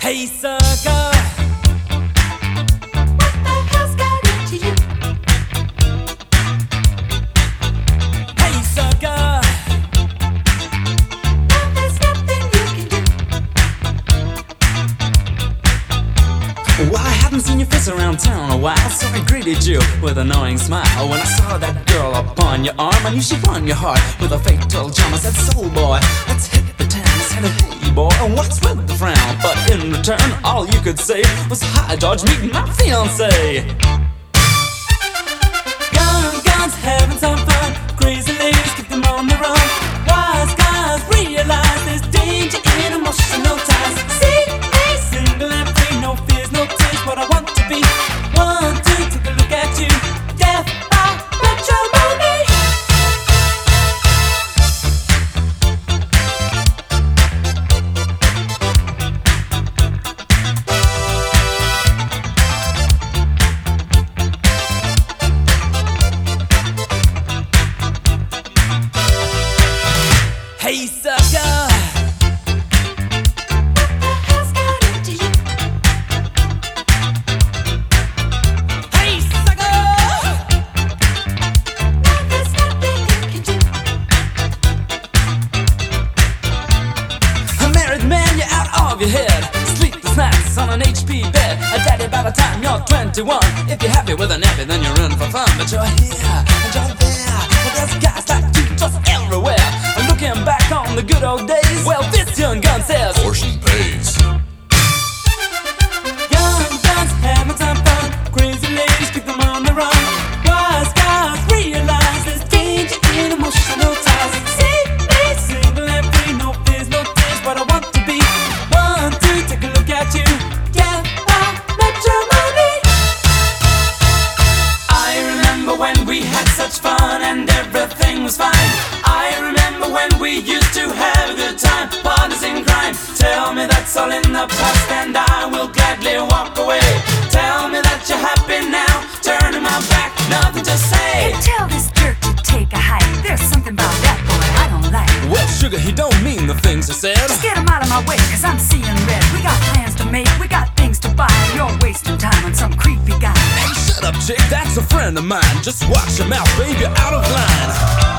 Hey sucker, What the hell's got into you? hey sucker, Now there's nothing you can do. well I haven't seen your face around town in a while, so I greeted you with an annoying smile. When I saw that girl upon your arm, I knew she won your heart with a fatal charm. I said, soul boy, let's hit the town. I said, hey boy, and what's with the frown? But in return, all you could say was, hi George, meet my fiancé. Guns, having some fun. Crazy ladies, keep them on the run. Wise guys realize there's danger in emotional ties. See me single and free, no fears, no tears. What I want to be. 1, 2, take a look at you. Death by matrimony. Hey sucker, What the hell's got into you? hey sucker. Now there's nothing you can do. A married man, you're out of your head. Sleepless nights on an HP bed. A daddy by the time you're 21. If you're happy with a nappy, then you're in for fun. But you're here and you're there. But there's guys like you just everywhere. And looking back on the good old days, well, this young gun says, Portion pays. young guns having some fun. Crazy ladies, keep them on the run. Wise guys realize there's danger in emotional ties. See me single and free, no fears, no tears. What I want to be. 1, 2, take a look at you. Death by matrimony. I remember when we had such fun and everything was fine. I remember when we used to have a good time, partners in crime. Tell me that's all in the past and I will gladly walk away. Tell me that you're happy now, turning my back, nothing to say. Hey, tell this jerk to take a hike. There's something about that boy I don't like. Well, sugar, he don't mean the things he said. Just get him out of my way, cause I'm seeing red. We got plans to make, we got things to buy. You're wasting time on some creepy guy. Hey, shut up, chick, that's a friend of mine. Just watch your mouth, baby, you're out of line.